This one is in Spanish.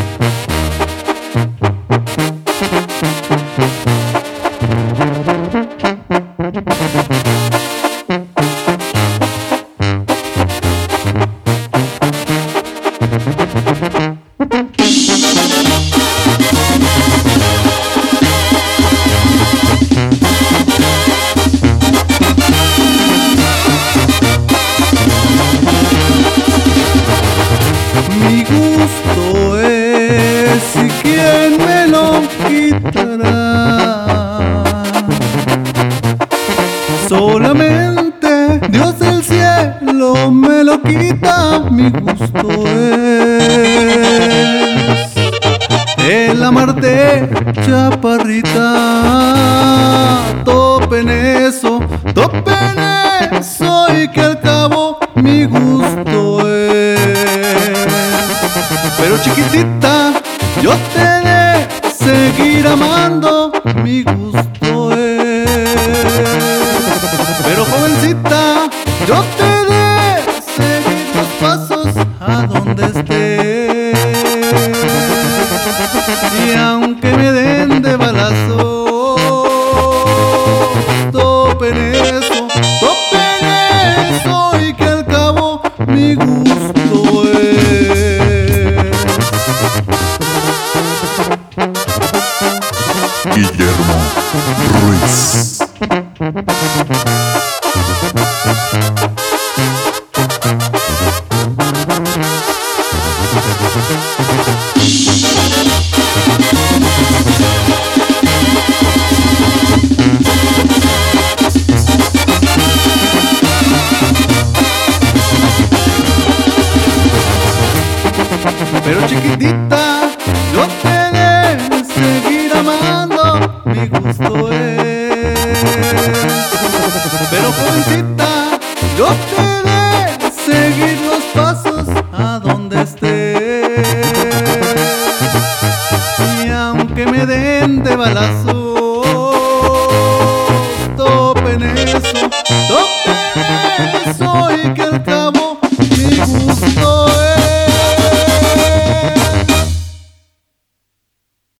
Mi gusto es, y quién me lo quitará. Solamente Dios del cielo me lo quita. Mi gusto es el amarte, chaparrita. Topen eso y que al cabo mi gusto es. Pero chiquitita, yo te de seguir amando, mi gusto es. Pero jovencita, yo te de seguir los pasos a donde estés. Y aunque me den de balazo, topen eso y que al cabo mi gusto es. Guillermo Ruiz. Pero chiquitita, yo te de seguir amando, mi gusto es. Pero jovencita, yo te de seguir los pasos a donde estés.